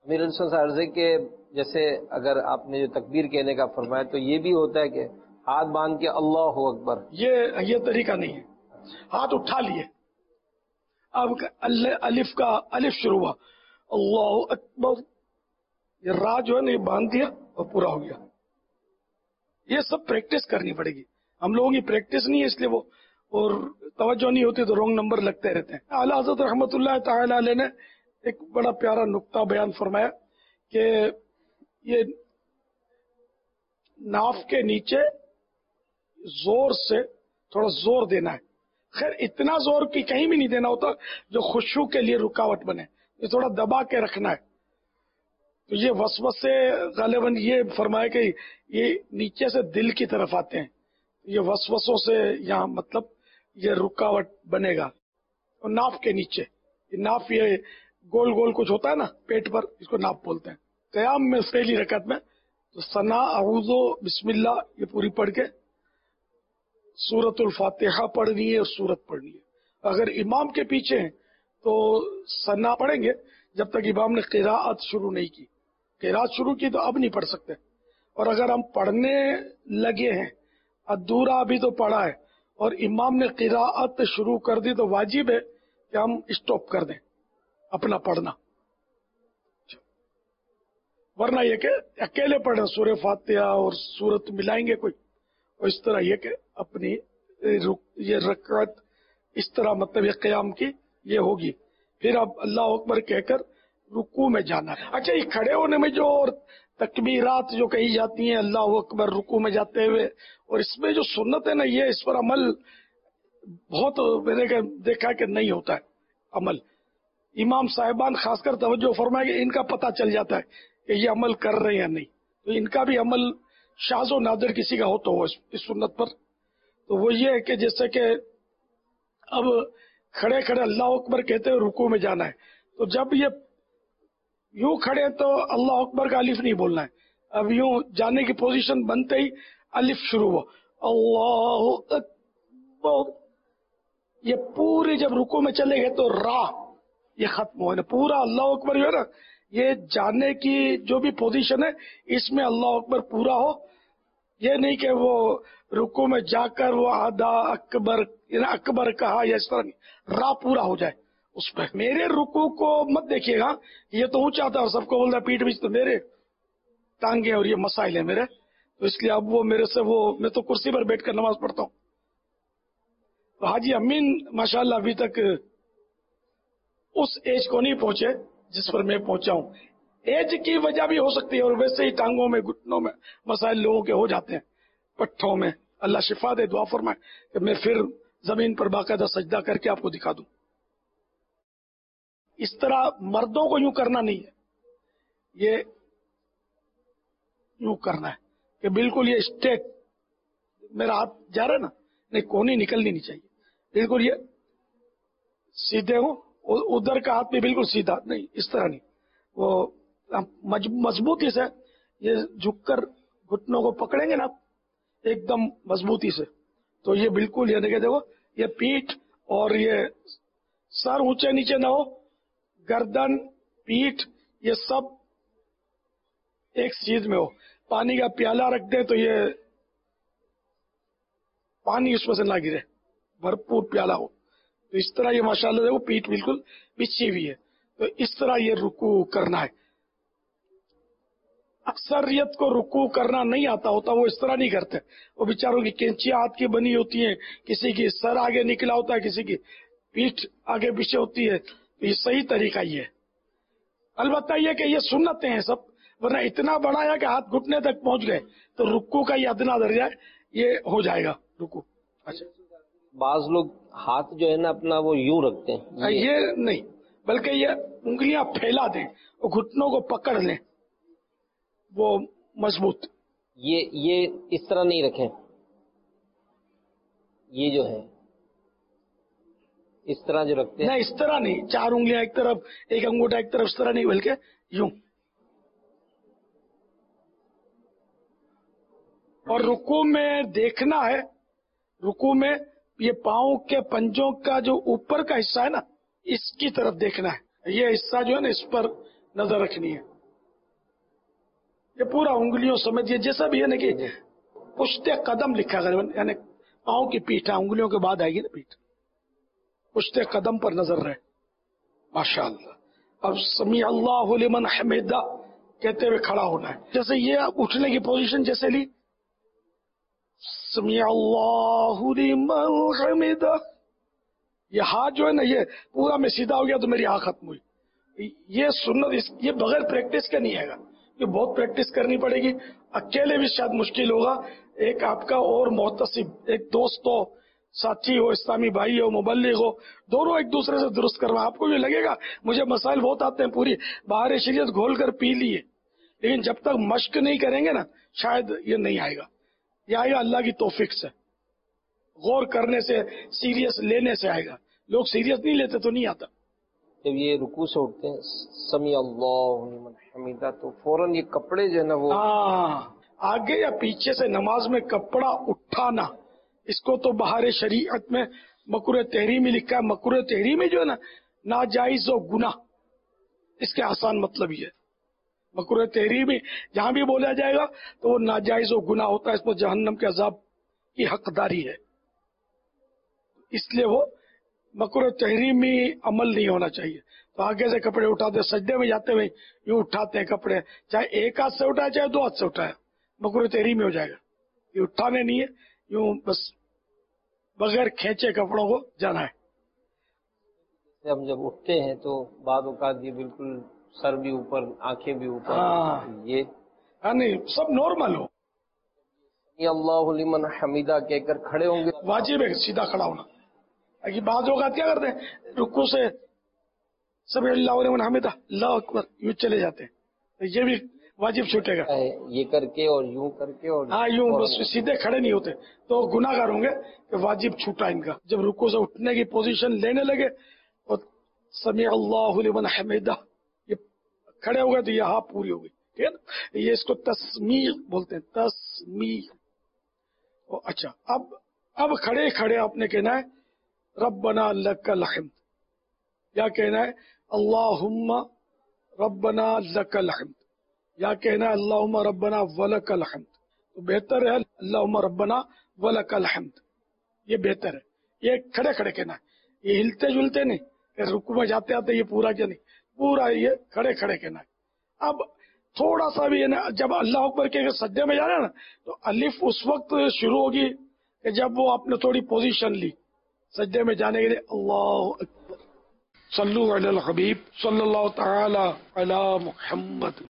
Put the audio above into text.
امیر صاحب عرض ہے کہ جیسے اگر آپ نے جو تکبیر کہنے کا فرمایا تو یہ بھی ہوتا ہے کہ ہاتھ باندھ کے اللہ اکبر، یہ طریقہ نہیں ہے. ہاتھ اٹھا لیے، اب الف کا الف شروع ہوا، اللہ اکبر، یہ را جو ہے نا یہ باندھ دیا اور پورا ہو گیا. یہ سب پریکٹس کرنی پڑے گی. ہم لوگوں کی پریکٹس نہیں ہے، اس لیے وہ اور توجہ نہیں ہوتی تو رونگ نمبر لگتے رہتے ہیں. اعلیٰ حضرت رحمۃ اللہ تعالی علیہ نے ایک بڑا پیارا نقطہ بیان فرمایا کہ یہ ناف کے نیچے زور سے تھوڑا زور دینا ہے. خیر اتنا زور کی کہیں بھی نہیں دینا ہوتا جو خشوع کے لیے رکاوٹ بنے، یہ تھوڑا دبا کے رکھنا ہے. تو یہ وسوسے غالباً یہ فرمایا کہ یہ نیچے سے دل کی طرف آتے ہیں، یہ وسوسوں سے یہاں مطلب یہ رکاوٹ بنے گا. اور ناف کے نیچے، ناف یہ گول گول کچھ ہوتا ہے نا پیٹ پر، اس کو ناف بولتے ہیں. قیام میں پہلی رکعت میں تو ثنا اعوذ بسم اللہ یہ پوری پڑھ کے سورت الفاتحہ پڑھنی ہے اور سورت پڑھنی ہے. اگر امام کے پیچھے ہیں تو ثنا پڑھیں گے جب تک امام نے قراءت شروع نہیں کی. قراءت شروع کی تو اب نہیں پڑھ سکتے. اور اگر ہم پڑھنے لگے ہیں، ادھورا ابھی تو پڑھا ہے اور امام نے قراءت شروع کر دی تو واجب ہے کہ ہم اسٹاپ کر دیں اپنا پڑھنا، ورنہ یہ کہ اکیلے پڑھیں سورہ فاتحہ اور سورت ملائیں گے کوئی، اور اس طرح یہ کہ اپنی یہ رکعت اس طرح مطلب یہ قیام کی یہ ہوگی. پھر اب اللہ اکبر کہہ کر رکوع میں جانا ہے. اچھا یہ کھڑے ہونے میں جو اور تکبیرات جو کہی جاتی ہیں اللہ اکبر رکوع میں جاتے ہوئے، اور اس میں جو سنت ہے نا یہ اس پر عمل بہت میں نے دیکھا کہ نہیں ہوتا ہے عمل. امام صاحبان خاص کر توجہ فرمائے کہ ان کا پتہ چل جاتا ہے کہ یہ عمل کر رہے ہیں یا نہیں، تو ان کا بھی عمل شاذ و نادر کسی کا ہو تو ہو اس سنت پر. تو وہ یہ ہے کہ جیسے کہ اب کھڑے کھڑے اللہ اکبر کہتے ہوئے رکوع میں جانا ہے، تو جب یہ یوں کھڑے تو اللہ اکبر کا الف نہیں بولنا ہے. اب یوں جانے کی پوزیشن بنتے ہی الف شروع ہو اللہ اکبر، یہ پوری جب رکوع میں چلے گئے تو را یہ ختم ہو نا پورا اللہ اکبر جو ہے نا یہ جانے کی جو بھی پوزیشن ہے اس میں اللہ اکبر پورا ہو. یہ نہیں کہ وہ رکوع میں جا کر وہ آدھا اکبر اکبر کہا یا اس طرح نہیں، را پورا ہو جائے اس پہ. میرے رکوع کو مت دیکھیے گا، یہ تو اونچا تھا اور سب کو بولتا پیٹ بیچ، تو میرے ٹانگیں اور یہ مسائل ہیں میرے، تو اس لیے اب وہ میرے سے وہ میں تو کرسی پر بیٹھ کر نماز پڑھتا ہوں. تو حاجی امین ماشاءاللہ ابھی تک اس ایج کو نہیں پہنچے جس پر میں پہنچا ہوں. ایج کی وجہ بھی ہو سکتی ہے اور ویسے ہی ٹانگوں میں گھٹنوں میں مسائل لوگوں کے ہو جاتے ہیں، پٹھوں میں. اللہ شفا دے، دعا فرمائے کہ میں پھر زمین پر باقاعدہ سجدہ کر کے آپ کو دکھا دوں. اس طرح مردوں کو یوں کرنا نہیں ہے، یہ یوں کرنا ہے کہ بالکل یہ اسٹیٹ میرا ہاتھ جا رہا ہے نا، نہیں کونی نکلنی نہیں چاہیے، بالکل یہ سیدھے ہوں. ادھر کا ہاتھ بھی بالکل سیدھا نہیں، اس طرح نہیں، وہ مضبوطی سے یہ جھک کر گھٹنوں کو پکڑیں گے نا ایک دم مضبوطی سے، تو یہ بالکل یہ دیکھے دیکھو یہ پیٹھ اور یہ سر اونچے نیچے نہ ہو، گردن پیٹھ یہ سب ایک چیز میں ہو. پانی کا پیالہ رکھ دیں تو یہ پانی اس میں سے نہ گرے، بھرپور پیالہ ہو. تو اس طرح یہ ماشاءاللہ وہ پیٹھ بالکل بچھی ہوئی ہے، تو اس طرح یہ رکوع کرنا ہے. اکثریت کو رکوع کرنا نہیں آتا ہوتا، وہ اس طرح نہیں کرتے. وہ بیچاروں کی کینچیاں ہاتھ کی بنی ہوتی ہیں، کسی کی سر آگے نکلا ہوتا ہے، کسی کی پیٹھ آگے پیچھے ہوتی ہے. تو یہ صحیح طریقہ یہ ہے. البتہ یہ کہ یہ سنتیں ہیں سب، ورنہ اتنا بڑھایا کہ ہاتھ گھٹنے تک پہنچ گئے تو رکوع کا یہ ادنا درجہ ہے یہ ہو جائے گا رکوع. اچھا بعض لوگ ہاتھ جو ہے نا اپنا وہ یوں رکھتے ہیں، یہ نہیں، بلکہ یہ انگلیاں پھیلا دیں اور گھٹنوں کو پکڑ لیں وہ مضبوط. یہ اس طرح نہیں رکھیں، یہ جو ہے اس طرح جو رکھتے ہیں نہیں، اس طرح نہیں، چار انگلیاں ایک طرف ایک انگوٹھا ایک طرف، اس طرح نہیں، بلکہ یوں. اور رکوع میں دیکھنا ہے، رکوع میں یہ پاؤں کے پنجوں کا جو اوپر کا حصہ ہے نا اس کی طرف دیکھنا ہے، یہ حصہ جو ہے نا اس پر نظر رکھنی ہے. یہ پورا انگلیوں سمیت یہ جیسا بھی ہے نا کہ پشت قدم لکھا غالباً، یعنی پاؤں کی پیٹھ ہے، انگلیوں کے بعد آئے گی نا پیٹھ، پشت قدم پر نظر رہے. ماشاء اللہ. اب سمیع اللہ لمن حمیدہ کہتے ہوئے کھڑا ہونا ہے. جیسے یہ اٹھنے کی پوزیشن جیسے لی، سمیع اللہ لمن حمیدہ، یہ ہاتھ جو ہے نا یہ پورا میں سیدھا ہو گیا تو میری آنکھ ختم ہوئی. یہ سنت یہ بغیر پریکٹس کا نہیں آئے گا، یہ بہت پریکٹس کرنی پڑے گی. اکیلے بھی شاید مشکل ہوگا. ایک آپ کا اور محتسب، ایک دوست ہو، ساتھی ہو، اسلامی بھائی ہو، مبلغ ہو، دونوں ایک دوسرے سے درست کروا. آپ کو بھی لگے گا مجھے مسائل بہت آتے ہیں، پوری بہار شریعت گھول کر پی لیے، لیکن جب تک مشق نہیں کریں گے نا شاید یہ نہیں آئے گا. یہ آئے گا اللہ کی توفیق سے، غور کرنے سے، سیریس لینے سے آئے گا. لوگ سیریس نہیں لیتے تو نہیں آتا. جب یہ رکوع سے اٹھتے ہیں سمیع اللہ لمن حمیدہ تو فوراً یہ کپڑے جو ہے نا وہ آگے یا پیچھے سے نماز میں کپڑا اٹھانا، اس کو تو بہار شریعت میں مکروہ تحریمی لکھا ہے. مکروہ تحریمی جو ہے نا ناجائز و گناہ، اس کے آسان مطلب یہ ہے. مکروہ تحریمی جہاں بھی بولا جائے گا تو وہ ناجائز و گناہ ہوتا ہے، اس پر جہنم کے عذاب کی حقداری ہے. اس لیے وہ مکروہ تحریمی عمل نہیں ہونا چاہیے. تو آگے سے کپڑے اٹھاتے، سجدے میں جاتے ہوئے یوں اٹھاتے ہیں کپڑے، چاہے ایک ہاتھ سے اٹھائے چاہے دو ہاتھ سے اٹھائے، مکروہ تحریمی ہو جائے گا. یہ اٹھانے نہیں ہے، یوں بس بغیر کھینچے کپڑوں کو جانا ہے. ہم جب اٹھتے ہیں تو بعض اوقات یہ بالکل سر بھی اوپر، آنکھیں بھی اوپر، یہ نہیں سب نارمل ہو. سمیع اللہ لمن حمیدہ کہہ کر کھڑے ہوں گے، واجب ہے سیدھا کھڑا ہونا. بعض اوقات کیا کرتے ہیں رکوع سے سمیع اللہ لمن حمیدہ اللہ اکبر یوں چلے جاتے ہیں، یہ بھی واجب چھوٹے گا. یہ کر کے اور یوں کر کے اور یوں بس سیدھے کھڑے نہیں ہوتے تو گناہ گار ہوں گے کہ واجب چھوٹا ان کا. جب رکوع سے اٹھنے کی پوزیشن لینے لگے اور سمیع اللہ لمن حمیدہ یہ کھڑے ہو گئے تو یہ ہاں پوری ہو گئی. ٹھیک ہے نا، یہ اس کو تسمیع بولتے ہیں، تسمیع. اچھا اب کھڑے کھڑے آپ نے کہنا ہے ربنا لک الحمد، یا کہنا ہے اللہم ربنا لک الحمد، یا کہنا ہے اللہم ربنا ولک الحمد. تو بہتر ہے اللہم ربنا ولک الحمد، یہ بہتر ہے. یہ کھڑے کھڑے کہنا ہے، یہ ہلتے جلتے نہیں کہ رکوع میں جاتے آتے یہ پورا کیا نہیں، پورا یہ کھڑے کھڑے کہنا ہے. اب تھوڑا سا بھی ہے نا، جب اللہ اکبر کے سجدے میں جا رہے ہیں نا تو الف اس وقت شروع ہوگی کہ جب وہ آپ نے تھوڑی پوزیشن لی سجدے میں جانے کے لیے. اللہ اکبر. صلو علی الحبیب صلی اللہ تعالی علی محمد.